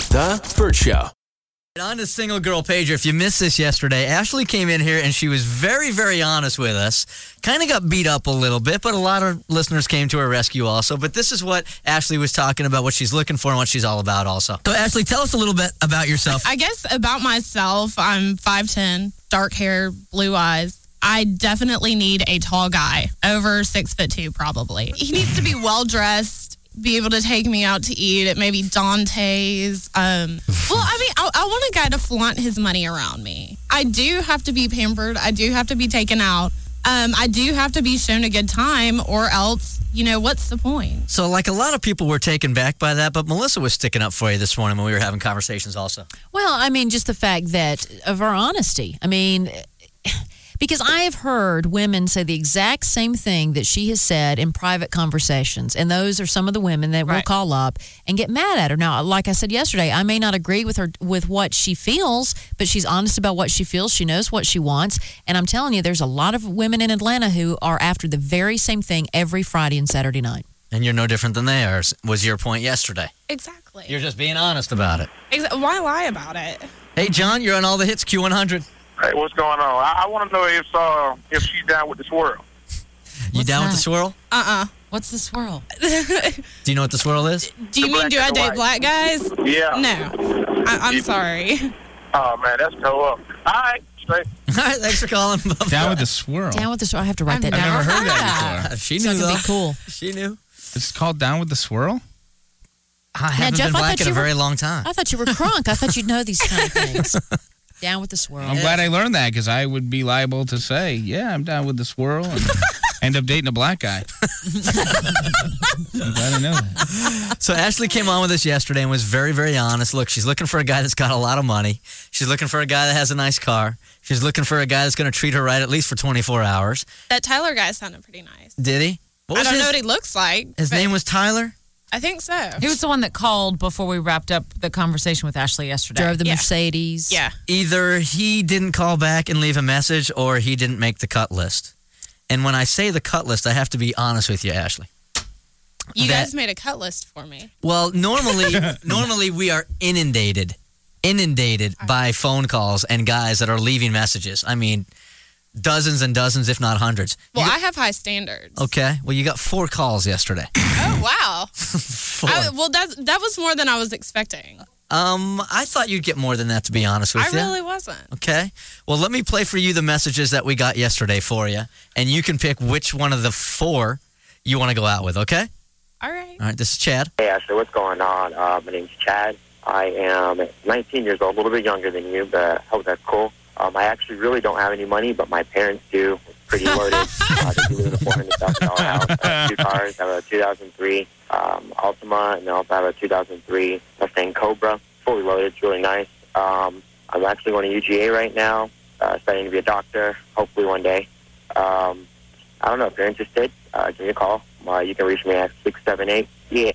The Burt Show. On to Single Girl Pager. If you missed this yesterday, Ashley came in here and she was very, very honest with us. Kind of got beat up a little bit, but a lot of listeners came to her rescue also. But this is what Ashley was talking about, what she's looking for and what she's all about also. So, Ashley, tell us a little bit about yourself. I guess about myself, I'm 5'10", dark hair, blue eyes. I definitely need a tall guy, over 6'2", probably. He needs to be well-dressed, be able to take me out to eat at maybe Dante's. I want a guy to flaunt his money around me. I do have to be pampered. I do have to be taken out. I do have to be shown a good time, or else, what's the point? So, like, a lot of people were taken back by that, but Melissa was sticking up for you this morning when we were having conversations also. Well, just the fact that of our honesty. Because I have heard women say the exact same thing that she has said in private conversations. And those are some of the women that will call up and get mad at her. Now, like I said yesterday, I may not agree with her with what she feels, but she's honest about what she feels. She knows what she wants. And I'm telling you, there's a lot of women in Atlanta who are after the very same thing every Friday and Saturday night. And you're no different than they are, was your point yesterday. Exactly. You're just being honest about it. Why lie about it? Hey, John, you're on all the hits, Q100. Hey, what's going on? I want to know if she's down with the swirl. You down with the swirl? What's the swirl? Do you know what the swirl is? Do you mean do I date black guys? Yeah. No. I'm sorry. Oh, man, that's toe up. All right, straight. All right, thanks for calling. Down with the swirl. Down with the swirl. I have to write that I've down. never heard that before. She So knew, it could though. be cool. She knew. It's called Down with the Swirl? I haven't Jeff, been I black thought in a you were- very long time. I thought you were crunk. I thought you'd know these kind of things. Down with the swirl. I'm glad I learned that because I would be liable to say, yeah, I'm down with the swirl and end up dating a black guy. I'm glad I know that. So Ashley came on with us yesterday and was very, very honest. Look, she's looking for a guy that's got a lot of money. She's looking for a guy that has a nice car. She's looking for a guy that's going to treat her right at least for 24 hours. That Tyler guy sounded pretty nice. Did he? I don't know what he looks like. His name was Tyler? I think so. He was the one that called before we wrapped up the conversation with Ashley yesterday. Drove the Mercedes. Yeah. Either he didn't call back and leave a message or he didn't make the cut list. And when I say the cut list, I have to be honest with you, Ashley. You guys made a cut list for me. Well, normally we are inundated by phone calls and guys that are leaving messages. I mean, dozens and dozens, if not hundreds. Well, I have high standards. Okay. Well, you got 4 calls yesterday. Oh, wow. 4. That was more than I was expecting. I thought you'd get more than that, to be honest with you. I really wasn't. Okay. Well, let me play for you the messages that we got yesterday for you, and you can pick which one of the 4 you want to go out with, okay? All right. All right, this is Chad. Hey, Ashley, what's going on? My name's Chad. I am 19 years old, a little bit younger than you, but I hope that's cool. I actually really don't have any money, but my parents do. It's pretty loaded. They live in a $400,000 house. I have 2 cars. I have a 2003 Altima, and I also have a 2003 Mustang Cobra. Fully loaded. It's really nice. I'm actually going to UGA right now, studying to be a doctor, hopefully one day. I don't know. If you're interested, give me a call. You can reach me at 678.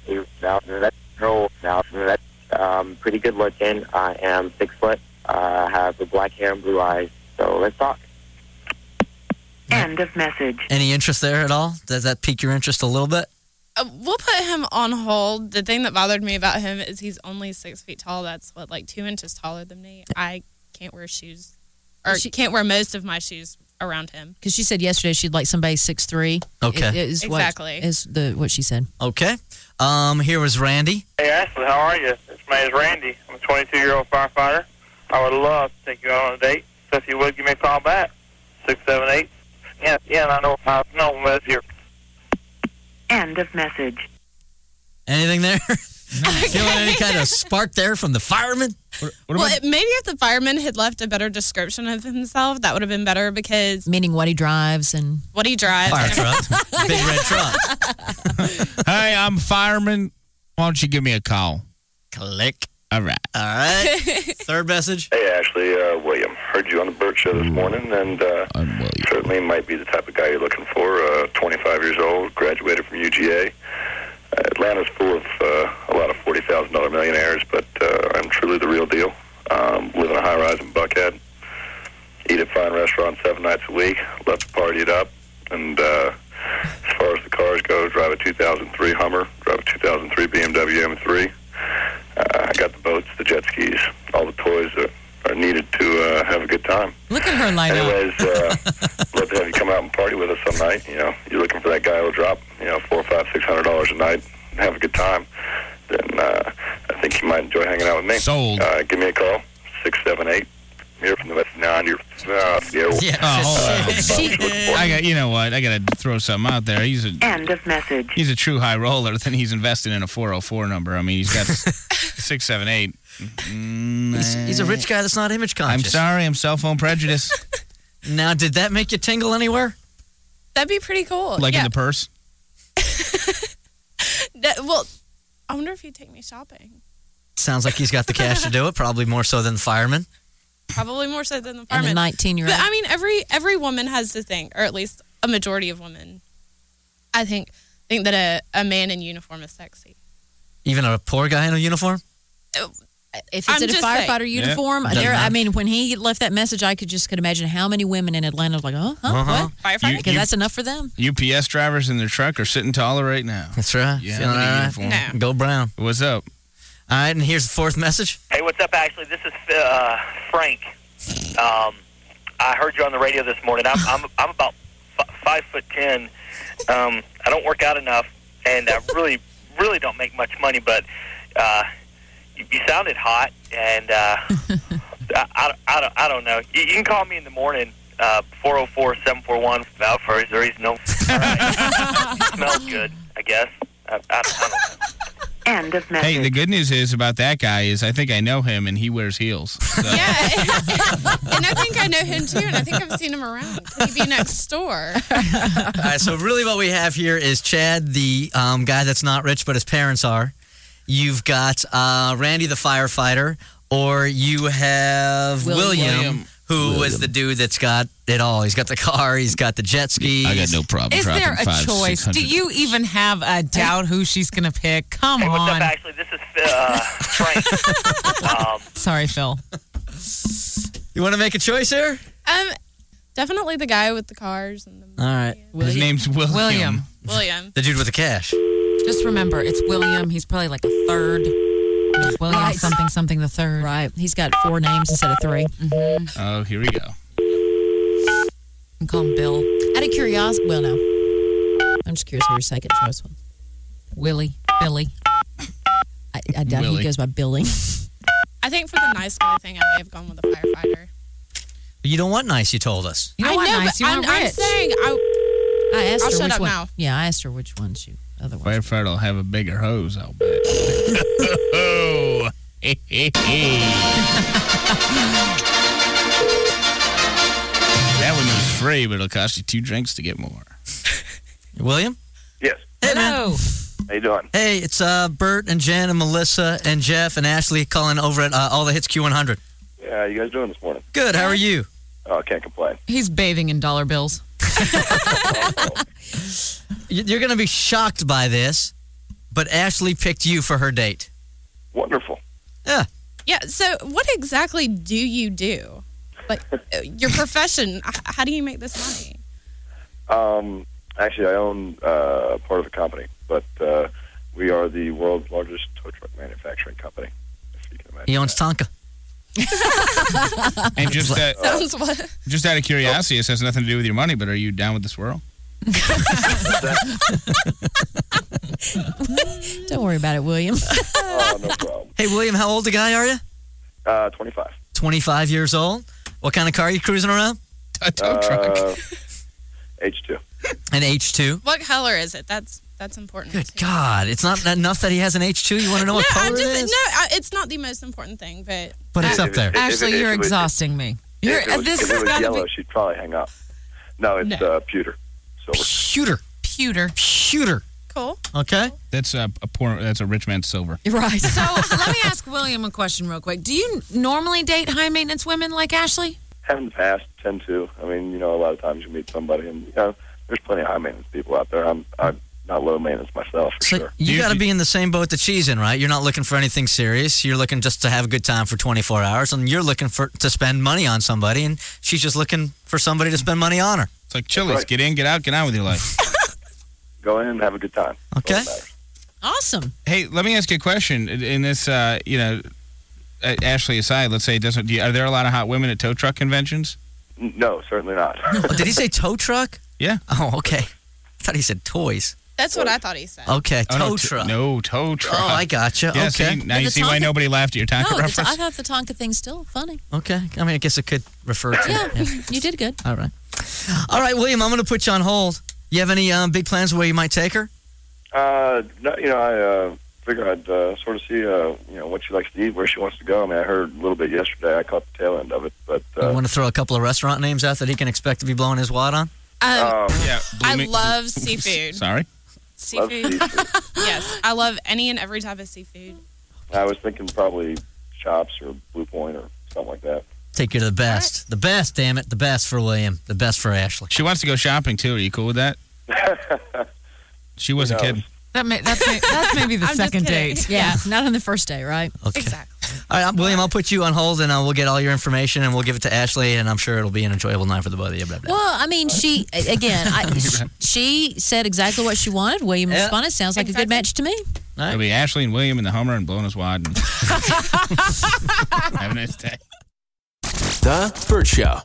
Pretty good looking. I am 6 foot. I have the black hair and blue eyes. So let's talk. End of message. Any interest there at all? Does that pique your interest a little bit? We'll put him on hold. The thing that bothered me about him is he's only 6 feet tall. That's 2 inches taller than me. I can't wear shoes, or can't wear most of my shoes around him. Because she said yesterday she'd like somebody 6'3". Okay. Exactly. Is what she said. Okay. Here was Randy. Hey, Ashley, how are you? This man is Randy. I'm a 22-year-old firefighter. I would love to take you out on a date. So if you would, give me a call back. 678. Yeah, I know. What's here. End of message. Anything there? Feeling any kind of spark there from the fireman? Maybe if the fireman had left a better description of himself, that would have been better, because Meaning what he drives and... what he drives. Fire truck. Big red truck. Hey, I'm a fireman. Why don't you give me a call? Click. All right. All right. Third message. Hey, Ashley, William. Heard you on the Burt Show this morning, and certainly might be the type of guy you're looking for. 25 years old, graduated from UGA. Atlanta's full of a lot of $40,000 millionaires, but I'm truly the real deal. Live in a high-rise in Buckhead. Eat at fine restaurants 7 nights a week. Love to party it up. And as far as the cars go, drive a 2003 Hummer, drive a 2003 BMW M3. I got the boats, the skis, all the toys that are needed to have a good time. Look at her light up. Anyways, love to have you come out and party with us some night. You know, you're looking for that guy who'll drop, $400, $500, $600 a night and have a good time. Then I think you might enjoy hanging out with me. Sold. Give me a call, 678. Here from the West 9. You're I got. You know what? I got to throw something out there. End of message. He's a true high roller. Then he's invested in a 404 number. I mean, he's got 678. He's a rich guy that's not image I'm conscious. sorry. I'm cell phone prejudice. Now, did that make you tingle anywhere? That'd be pretty cool. Like in yeah. the purse. Well, I wonder if he'd take me shopping. Sounds like he's got the cash to do it, probably more so than the fireman. Probably more so than the And fireman. the 19-year-old. But I mean, every woman has to think, or at least a majority of women, I think that a man in uniform is sexy. Even a poor guy in a uniform? If it's I'm in a just firefighter uniform, Doesn't matter. I mean, when he left that message, I could imagine how many women in Atlanta was like, what? Firefighter? Because that's enough for them. UPS drivers in their truck are sitting taller right now. That's right. Yeah, Feeling in a all right? uniform. No. Go Brown. What's up? All right, and here's the fourth message. Hey, what's up, Ashley? This is Frank. I heard you on the radio this morning. I'm about 5'10". I don't work out enough, and I really don't make much money. But you sounded hot, and I don't know. You can call me in the morning. 404-741. For his reason. No. Smells good, I guess. I don't know. End of message. Hey, the good news is about that guy is I think I know him and he wears heels. So. Yeah, and I think I know him too, and I think I've seen him around. Could he be next door? All right, so really what we have here is Chad, the guy that's not rich, but his parents are. You've got Randy, the firefighter, or you have William, who is the dude that's got it all. He's got the car, he's got the jet skis. I got no problem. Is there dropping a 500, choice? 600. Do you even have a doubt who she's going to pick? Come Hey, what's on. up, Ashley? This is Frank. Sorry, Phil. You want to make a choice here? Definitely the guy with the cars and the All right. His name's William. William. The dude with the cash. Just remember, it's William. He's probably like a third. William Right. something the third. Right. He's got 4 names instead of 3. Oh, here we go. And call him Bill. Out of curiosity, well, no. I'm just curious who your second choice was. Willie. Billy. I doubt Willie. he goes by Billy. I think for the nice guy thing, I may have gone with a firefighter. You don't want nice, you told us. You don't want know, nice. but You want I'm rich. saying I asked I'll her shut which up one. now. Yeah, I asked her which one she otherwise. Firefighter will have a bigger hose, I'll bet. Oh, that one was free, but it'll cost you 2 drinks to get more. William? Yes. Hey, man. Hello. How you doing? Hey, it's Bert and Jen and Melissa and Jeff and Ashley calling over at All the Hits Q100. Yeah, how you guys doing this morning? Good, how are you? Oh, I can't complain. He's bathing in dollar bills. You're going to be shocked by this, but Ashley picked you for her date. Wonderful. Yeah. Yeah, so what exactly do you do? Like, your profession, how do you make this money? Actually, I own part of a company, but we are the world's largest tow truck manufacturing company, if you can imagine. He owns Tonka. And Sounds what? just out of curiosity, this has nothing to do with your money, but are you down with the swirl? Don't worry about it, William. Oh, no problem. Hey, William, how old a guy are you? 25. 25 years old. What kind of car are you cruising around? A tow truck. H2. An H2. What color is it? That's important. Good too. God. It's not enough that he has an H2. You want to know what color it is? It's not the most important thing, but But it's up there. Ashley, if you're it was- exhausting me. You're, If it was, this if it has was got to yellow, be she'd probably hang up. No, it's pewter. Silver. Shooter. pewter. Shooter. cool. Okay. That's a rich man's silver. Right. So let me ask William a question real quick. Do you normally date high maintenance women like Ashley? Have in the past, tend to. I mean, a lot of times you meet somebody, and there's plenty of high maintenance people out there. I'm not low maintenance myself, for So sure. you got to be in the same boat that she's in, right? You're not looking for anything serious. You're looking just to have a good time for 24 hours, and you're looking to spend money on somebody, and she's just looking for somebody to spend money on her. It's like Chili's. Right. Get in, get out, get on with your life. Go in and have a good time. That's all Okay. that matters. Awesome. Hey, let me ask you a question. In this, Ashley aside, let's say it doesn't. Are there a lot of hot women at tow truck conventions? No, certainly not. Oh, did he say tow truck? Yeah. Oh, okay. I thought he said toys. That's what I thought he said. Okay, tow no, truck. No, tow truck. Oh, I gotcha. Yeah, okay. See, now you see why nobody laughed at your Tonka reference? I thought the Tonka thing's still funny. Okay. I mean, I guess it could refer to. Yeah, you did good. All right. All right, William, I'm going to put you on hold. You have any big plans where you might take her? No, I figure I'd sort of see, what she likes to eat, where she wants to go. I mean, I heard a little bit yesterday. I caught the tail end of it, but You want to throw a couple of restaurant names out that he can expect to be blowing his wad on? Yeah. I love seafood. Sorry? Seafood. Yes, I love any and every type of seafood. I was thinking probably Chops or Blue Point or something like that. Take you to the best. The best, damn it. The best for William. The best for Ashley. She wants to go shopping, too. Are you cool with that? She wasn't kidding. That's maybe the I'm just second kidding. date. Yeah, not on the first day, right? Okay. Exactly. All right, William, I'll put you on hold, and we'll get all your information, and we'll give it to Ashley, and I'm sure it'll be an enjoyable night for the both of you. Blah, blah. Well, I mean, she said exactly what she wanted. William responded. Sounds like a good match to me. All right. It'll be Ashley and William in the Hummer and blowing his wad. And have a nice day. The Burt Show.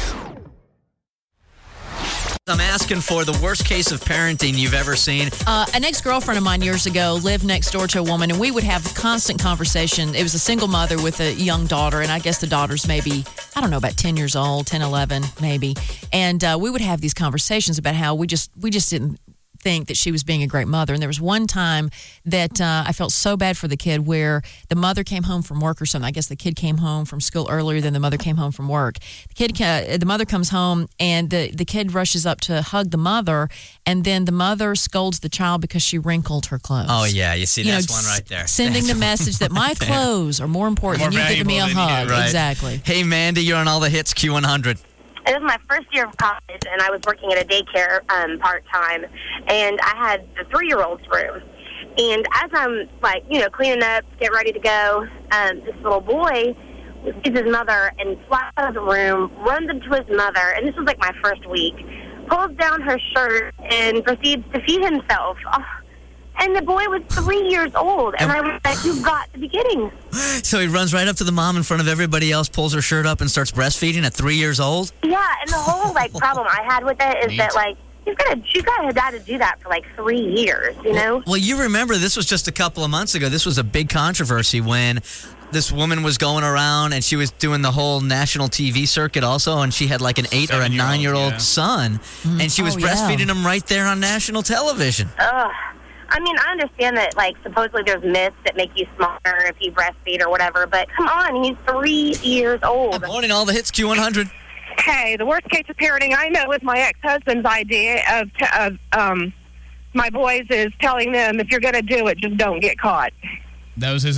I'm asking for the worst case of parenting you've ever seen. An ex-girlfriend of mine years ago lived next door to a woman, and we would have constant conversation. It was a single mother with a young daughter, and I guess the daughter's maybe, I don't know, about 10 years old, 10, 11, maybe. And we would have these conversations about how we just didn't think that she was being a great mother. And there was one time that I felt so bad for the kid where the mother came home from work or something. I guess the kid came home from school earlier than the mother came home from work. The mother comes home, and the kid rushes up to hug the mother, and then the mother scolds the child because she wrinkled her clothes. Oh, yeah. You see, that's one right there. Sending the message that my clothes are more important than you giving me a hug. Right. Exactly. Hey, Mandy, you're on all the hits Q100. It was my first year of college, and I was working at a daycare part-time, and I had the 3-year-old's room. And as I'm, cleaning up, get ready to go, this little boy sees his mother and flies out of the room, runs up to his mother, and this was, my first week, pulls down her shirt and proceeds to feed himself. Oh, and the boy was 3 years old, and I was like, you've got to be kidding. So he runs right up to the mom in front of everybody else, pulls her shirt up, and starts breastfeeding at 3 years old? Yeah, and the whole, problem I had with it is that, she's got to had to do that for, 3 years, you know? Well, you remember this was just a couple of months ago. This was a big controversy when this woman was going around, and she was doing the whole national TV circuit also, and she had, an 8 or a 9-year-old son, and she was breastfeeding him right there on national television. Ugh. I mean, I understand that, supposedly there's myths that make you smarter if you breastfeed or whatever, but come on, he's 3 years old. Good morning, all the hits, Q100. Hey, the worst case of parenting I know is my ex-husband's idea of my boys is telling them, if you're going to do it, just don't get caught. That was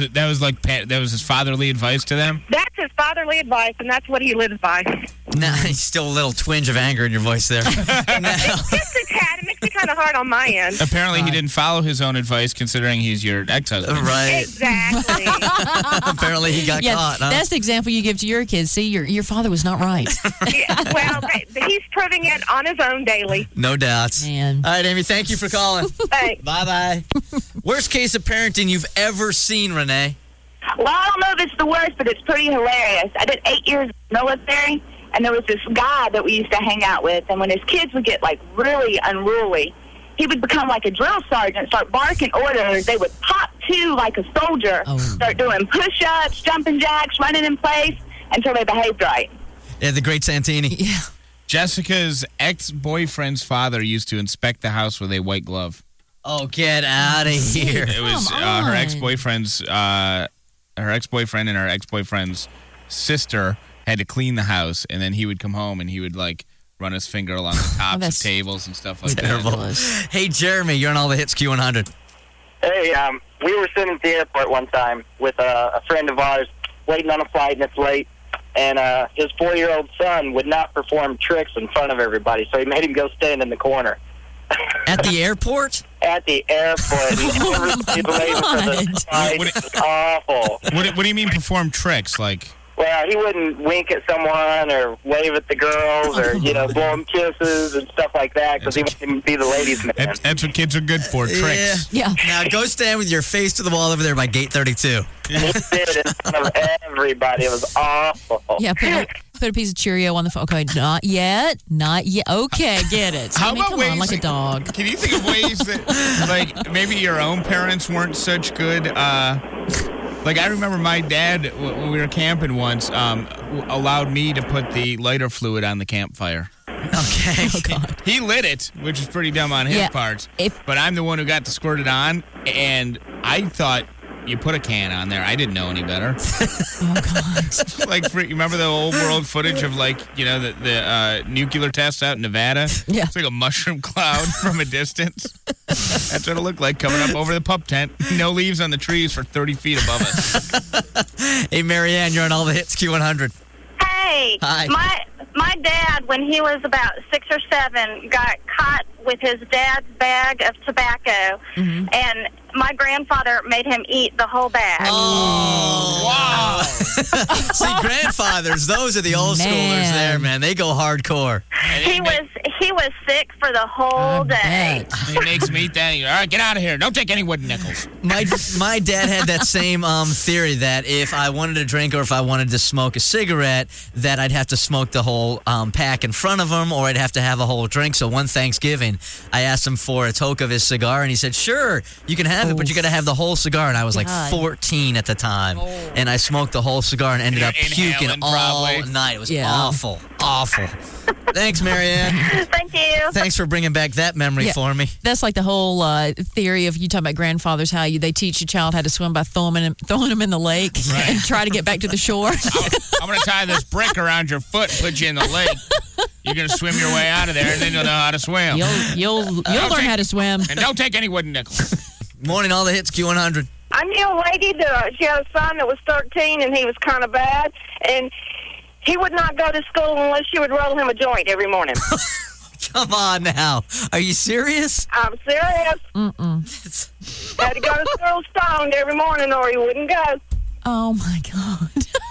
his fatherly advice to them? That's his fatherly advice, and that's what he lives by. Nah, still a little twinge of anger in your voice there. It's just a tad. It makes me kind of hard on my end. Apparently, he didn't follow his own advice, considering he's your ex-husband. Right. Exactly. Apparently, he got caught, huh? That's the example you give to your kids. See, your father was not right. Yeah, well, he's proving it on his own daily. No doubts. Man. All right, Amy, thank you for calling. Thanks. Bye-bye. Worst case of parenting you've ever seen, Renee? Well, I don't know if it's the worst, but it's pretty hilarious. I did 8 years in the military, and there was this guy that we used to hang out with, and when his kids would get, really unruly, he would become like a drill sergeant, start barking orders. They would pop to like a soldier, start doing push-ups, jumping jacks, running in place until they behaved right. Yeah, the great Santini. Yeah. Jessica's ex-boyfriend's father used to inspect the house with a white glove. Oh, get out of here. It was her ex-boyfriend's ex-boyfriend and her ex-boyfriend's sister had to clean the house, and then he would come home and he would run his finger along the tops of tables and stuff like that. Hey, Jeremy, you're on all the hits Q100. Hey, we were sitting at the airport one time with a friend of ours waiting on a flight, and it's late, and his 4-year-old son would not perform tricks in front of everybody, so he made him go stand in the corner. At the airport? At the airport. He never stayed late for the flight. It's awful. What do you mean perform tricks? Well, he wouldn't wink at someone or wave at the girls or, blow them kisses and stuff like that because he wouldn't be the ladies' man. That's what kids are good for, tricks. Yeah. Now go stand with your face to the wall over there by gate 32. He did it in front of everybody. It was awful. Yeah, put a piece of Cheerio on the phone. Okay, not yet. Okay, get it. How about come ways on, like a dog. Can you think of ways that, like, maybe your own parents weren't such good? Like, I remember my dad, when we were camping once, allowed me to put the lighter fluid on the campfire. Okay. Oh, God. He lit it, which is pretty dumb on his part. But I'm the one who got to squirt it on, and I thought you put a can on there. I didn't know any better. Oh, God. Like, you remember the old world footage of, like, the nuclear tests out in Nevada? Yeah. It's like a mushroom cloud from a distance. That's what it looked like coming up over the pup tent. No leaves on the trees for 30 feet above us. Hey, Marianne, you're on all the hits Q100. Hey, Hi. My dad, when he was about 6 or 7, got caught with his dad's bag of tobacco, and my grandfather made him eat the whole bag. Oh, wow. See, grandfathers, those are the old schoolers there, man. They go hardcore. He was sick for the whole day. He makes me eat that. All right, get out of here. Don't take any wooden nickels. My dad had that same theory that if I wanted to drink or if I wanted to smoke a cigarette, that I'd have to smoke the whole pack in front of him or I'd have to have a whole drink. So one Thanksgiving, I asked him for a toke of his cigar, and he said, sure, you can have it, but you got to have the whole cigar. And I was like 14 at the time, and I smoked the whole cigar and ended up puking all night. It was awful. Thanks, Marianne. Thank you. Thanks for bringing back that memory for me. That's like the whole theory of you talking about grandfathers, how they teach a child how to swim by throwing them in the lake and try to get back to the shore. I'm going to tie this brick around your foot and put you in the lake. You're going to swim your way out of there, and then you'll know how to swim. You'll learn how to swim. And don't take any wooden nickels. Morning, all the hits Q100. I knew a lady that she had a son that was 13, and he was kind of bad, and he would not go to school unless she would roll him a joint every morning. Come on now. Are you serious? I'm serious. Had to go to school stoned every morning or he wouldn't go. Oh, my God.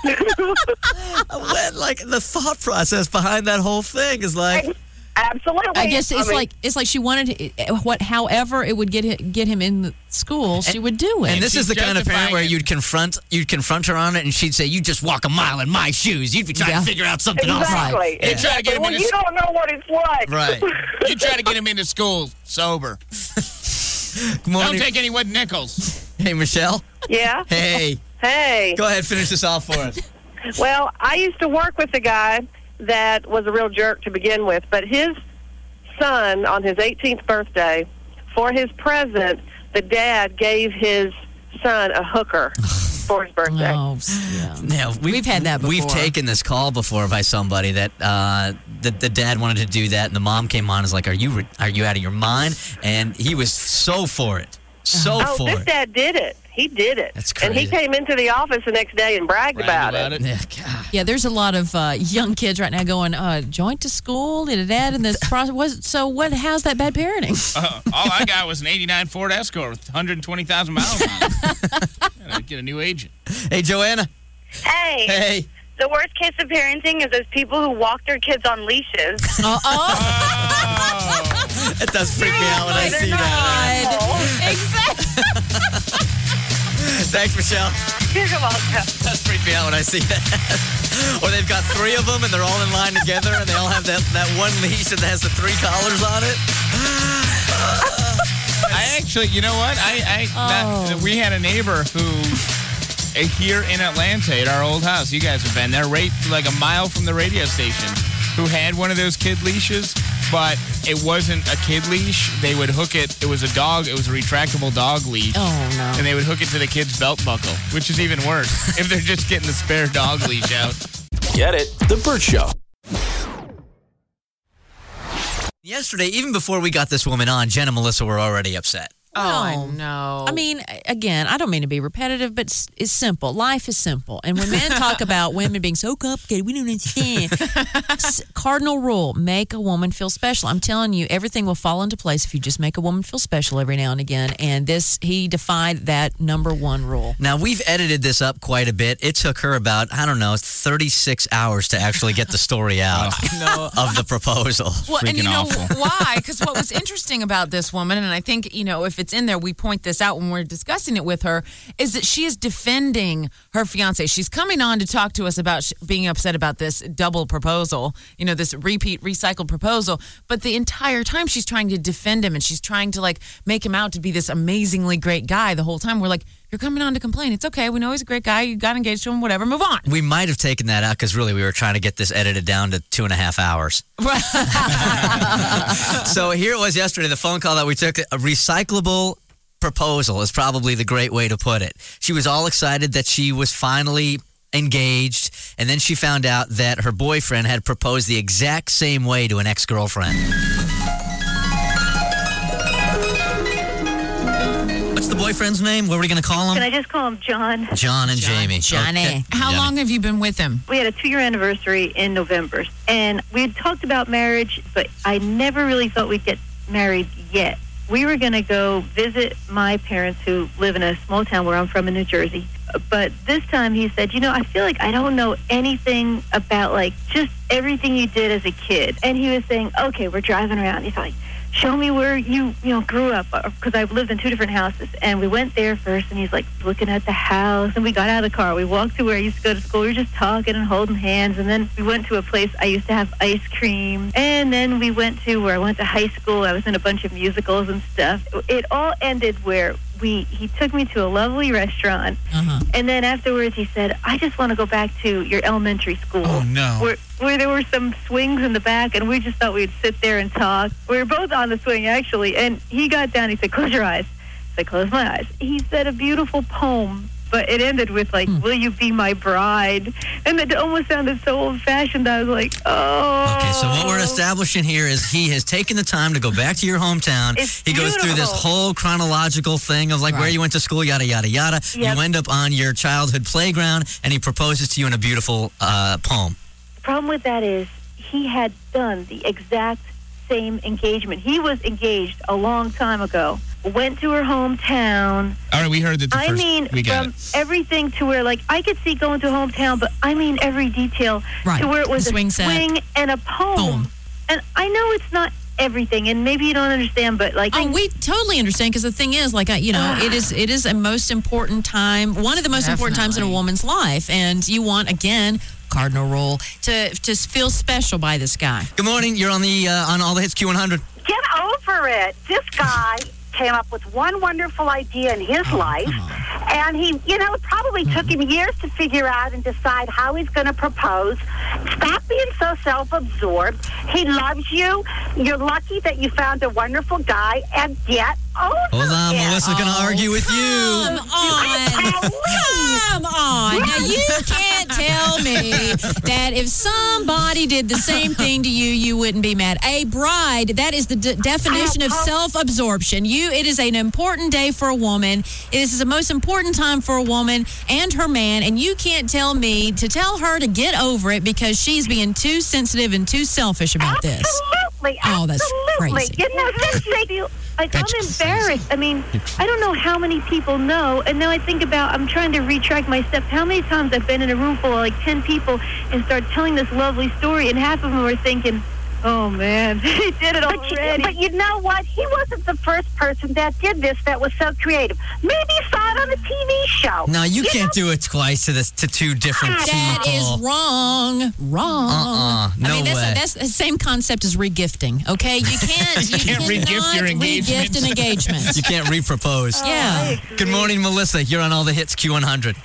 Like, the thought process behind that whole thing is like... Absolutely. I guess it's like she wanted to, however it would get him in school, she would do it. And this is the kind of parent where you'd confront her on it, and she'd say, "You just walk a mile in my shoes." You'd be trying to figure out something else. Exactly. You try to get him you don't know what it's like. Right. You try to get him into school sober. Don't take any wooden nickels. Hey, Michelle. Yeah. Hey. Hey. Go ahead, finish this off for us. Well, I used to work with a guy that was a real jerk to begin with, but his son, on his 18th birthday, for his present, the dad gave his son a hooker for his birthday. Oh, yeah. We've had that before. We've taken this call before by somebody that the dad wanted to do that, and the mom came on and was like, are you out of your mind? And he was so for it. This dad did it. He did it. That's crazy. And he came into the office the next day and bragged about it. Yeah, God. Yeah, there's a lot of young kids right now going, joint to school, did a dad in this process. So how's that bad parenting? All I got was an 89 Ford Escort with 120,000 miles on it. Gotta get a new agent. Hey, Joanna. Hey. Hey. The worst case of parenting is those people who walk their kids on leashes. It does freak me out when I see that. Exactly. Thanks, Michelle. You're welcome. It does freak me out when I see that. Or they've got 3 of them and they're all in line together and they all have that one leash that has the 3 collars on it. I actually, you know what? We had a neighbor who, here in Atlanta at our old house, you guys have been there, right like a mile from the radio station, who had one of those kid leashes, but it wasn't a kid leash. They would hook it. It was a dog. It was a retractable dog leash. Oh, no. And they would hook it to the kid's belt buckle, which is even worse if they're just getting the spare dog leash out. Get it? The Burt Show. Yesterday, even before we got this woman on, Jen and Melissa were already upset. Oh, no. I mean, again, I don't mean to be repetitive, but it's simple. Life is simple. And when men talk about women being so complicated, we don't understand. Cardinal rule, make a woman feel special. I'm telling you, everything will fall into place if you just make a woman feel special every now and again. And he defied that number one rule. Now, we've edited this up quite a bit. It took her about, 36 hours to actually get the story out of the proposal. Well, and you know awful. why? Because what was interesting about this woman, and I think, if it's in there, we point this out when we're discussing it with her, is that she is defending her fiance. She's coming on to talk to us about being upset about this double proposal, this repeat recycled proposal. But the entire time she's trying to defend him and she's trying to make him out to be this amazingly great guy the whole time. We're like, you're coming on to complain. It's okay. We know he's a great guy. You got engaged to him, whatever. Move on. We might have taken that out because really we were trying to get this edited down to 2.5 hours. So here it was yesterday, the phone call that we took. A recyclable proposal is probably the great way to put it. She was all excited that she was finally engaged, and then she found out that her boyfriend had proposed the exact same way to an ex-girlfriend. What's the boyfriend's name? What are we going to call him? Can I just call him John? John and Jamie. Johnny. Okay. How long have you been with him? We had a 2-year anniversary in November, and we had talked about marriage, but I never really thought we'd get married yet. We were going to go visit my parents who live in a small town where I'm from in New Jersey. But this time he said, I feel like I don't know anything about just everything you did as a kid. And he was saying, okay, we're driving around. He's like, show me where you grew up, because I've lived in 2 different houses. And we went there first, and he's looking at the house, and we got out of the car. We walked to where I used to go to school. We were just talking and holding hands, and then we went to a place I used to have ice cream. And then we went to where I went to high school. I was in a bunch of musicals and stuff. It all ended where he took me to a lovely restaurant, and then afterwards he said, I just want to go back to your elementary school. Oh, no. Where there were some swings in the back, and we just thought we'd sit there and talk. We were both on the swing, actually, and he got down. He said, close your eyes. I said, close my eyes. He said a beautiful poem, but it ended with, will you be my bride? And it almost sounded so old-fashioned. I was like, oh. Okay, so what we're establishing here is he has taken the time to go back to your hometown. He goes through this whole chronological thing of where you went to school, yada, yada, yada. Yep. You end up on your childhood playground, and he proposes to you in a beautiful poem. The problem with that is he had done the exact same engagement. He was engaged a long time ago. Went to her hometown. All right, we heard that we got from everything to where, I could see going to a hometown, but every detail to where it was a swing and a poem. And I know it's not everything, and maybe you don't understand, but we totally understand, because the thing is, it is a most important time, one of the most important times in a woman's life, and you want, again, cardinal rule, to feel special by this guy. Good morning. You're on the on All the Hits Q100. Get over it. This guy came up with one wonderful idea in his life, and he, it probably took him years to figure out and decide how he's going to propose. Stop being so self-absorbed. He loves you. You're lucky that you found a wonderful guy, and get over Hold on, Melissa's going to argue with you. Come on. Now, you can't tell me that if somebody did the same thing to you, you wouldn't be mad. A bride, that is the definition of self-absorption. It is an important day for a woman. This is the most important time for a woman and her man, and you can't tell me to tell her to get over it because she's being too sensitive and too selfish about this. Absolutely. Oh, that's crazy. I'm embarrassed. I mean, I don't know how many people know, and now I think about, I'm trying to retract my steps. How many times I've been in a room full of 10 people and start telling this lovely story, and half of them are thinking, oh, man, he did it already. But you know what? He wasn't the first person that did this that was so creative. Maybe he saw it on a TV show. No, you can't do it twice to 2 different people. That is wrong. Wrong. No way. That's the same concept as regifting, okay? You can't re-gift your engagement. Regift an engagement. You can't re-propose. Yeah. Good morning, Melissa. You're on All the Hits Q100.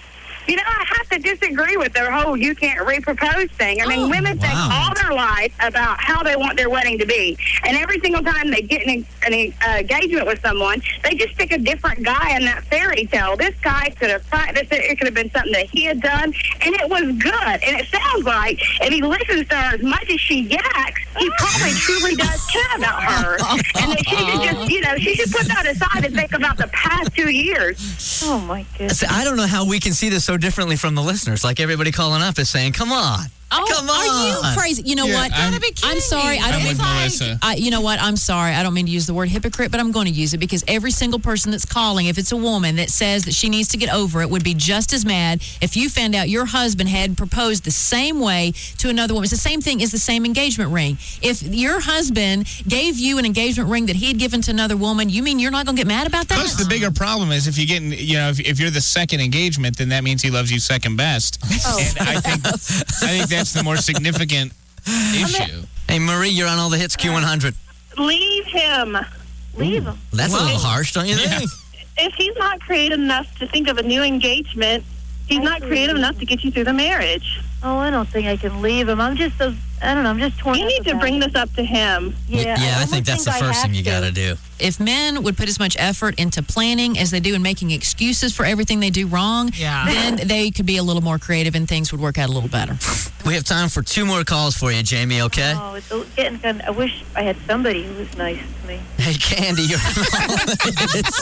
You know, I have to disagree with their whole you can't re-propose thing. I mean, women think all their life about how they want their wedding to be. And every single time they get an engagement with someone, they just pick a different guy in that fairy tale. This guy could have practiced it. It could have been something that he had done, and it was good. And it sounds like if he listens to her as much as she yaks, he probably truly does care about her. And that she should just, you know, she should put that aside and think about the past 2 years. Oh, my goodness. I don't know how we can see this so differently from the listeners. Like everybody calling up is saying, come on. Oh, Come on. Are you crazy? You know what? I'm sorry. I don't I'm with Melissa. you know what? I'm sorry. I don't mean to use the word hypocrite, but I'm going to use it because every single person that's calling, if it's a woman that says that she needs to get over it, would be just as mad if you found out your husband had proposed the same way to another woman. It's the same thing as the same engagement ring. If your husband gave you an engagement ring that he had given to another woman, you mean you're not going to get mad about that? Plus, the bigger problem is if you get, you know, if you're the second engagement, then that means he loves you second best. Oh. And I think that's the more significant issue. Hey, Marie, you're on all the hits Q100. Leave him. Leave him. That's a little harsh, don't you think? If he's not creative enough to think of a new engagement, he's not creative enough to get you through the marriage. Oh, I don't think I can leave him. I'm just I'm just torn. You need to bring this up to him. Yeah, I think that's the first thing you got to do. If men would put as much effort into planning as they do in making excuses for everything they do wrong, then they could be a little more creative and things would work out a little better. We have time for 2 more calls for you, Jamie, okay? Oh, it's getting kind of, I wish I had somebody who was nice to me. Hey, Candy, you're on it's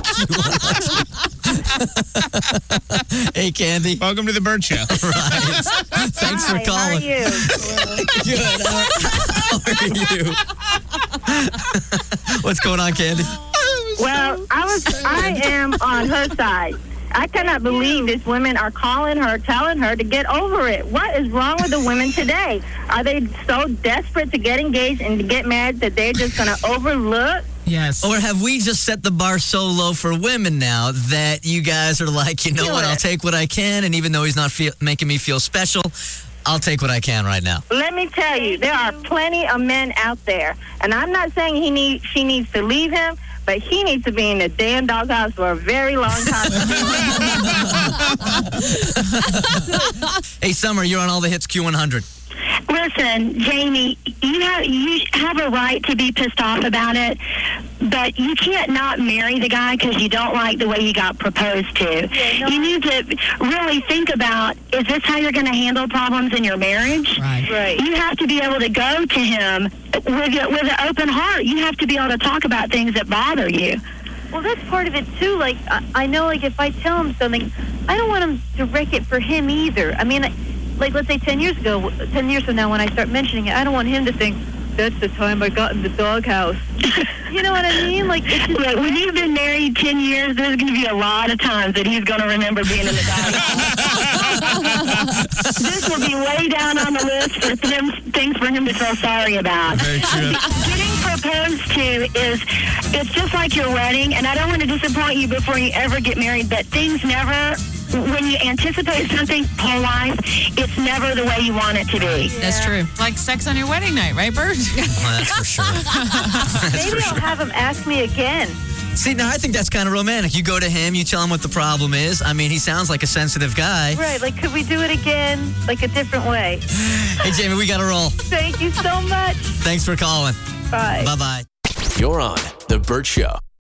Q100. Hey, Candy. Welcome to the Burt Show. Right. Thanks for calling. How are you? Good. How are you? What's going on, Candy? Well, I am on her side. I cannot believe these women are calling her, telling her to get over it. What is wrong with the women today? Are they so desperate to get engaged and to get married that they're just going to overlook? Yes. Or have we just set the bar so low for women now that you guys are like, you know what, I'll take what I can, and even though he's not making me feel special, I'll take what I can right now. Let me tell you, there are plenty of men out there, and I'm not saying she needs to leave him, but he needs to be in the damn doghouse for a very long time. Hey, Summer, you're on all the hits Q100. Listen, Jamie, you have a right to be pissed off about it, but you can't not marry the guy because you don't like the way you got proposed to. You need to really think about, is this how you're going to handle problems in your marriage? Right. You have to be able to go to him with an open heart. You have to be able to talk about things that bother you. Well, that's part of it, too. Like, I know, like, if I tell him something, I don't want him to wreck it for him either. I mean, like, let's say 10 years from now when I start mentioning it, I don't want him to think, that's the time I got in the doghouse. You know what I mean? Like, it's just, look, when you've been married 10 years, there's going to be a lot of times that he's going to remember being in the doghouse. This will be way down on the list for things for him to feel sorry about. Very true. Getting proposed to it's just like your wedding, and I don't want to disappoint you before you ever get married, but things never... When you anticipate something whole life, it's never the way you want it to be. That's true. Like sex on your wedding night, right, Bert? Well, that's for sure. maybe I'll have him ask me again. See, now I think that's kind of romantic. You go to him, you tell him what the problem is. I mean, he sounds like a sensitive guy. Right, like, could we do it again, like a different way? Hey, Jamie, we got to roll. Thank you so much. Thanks for calling. Bye. Bye-bye. You're on The Burt Show.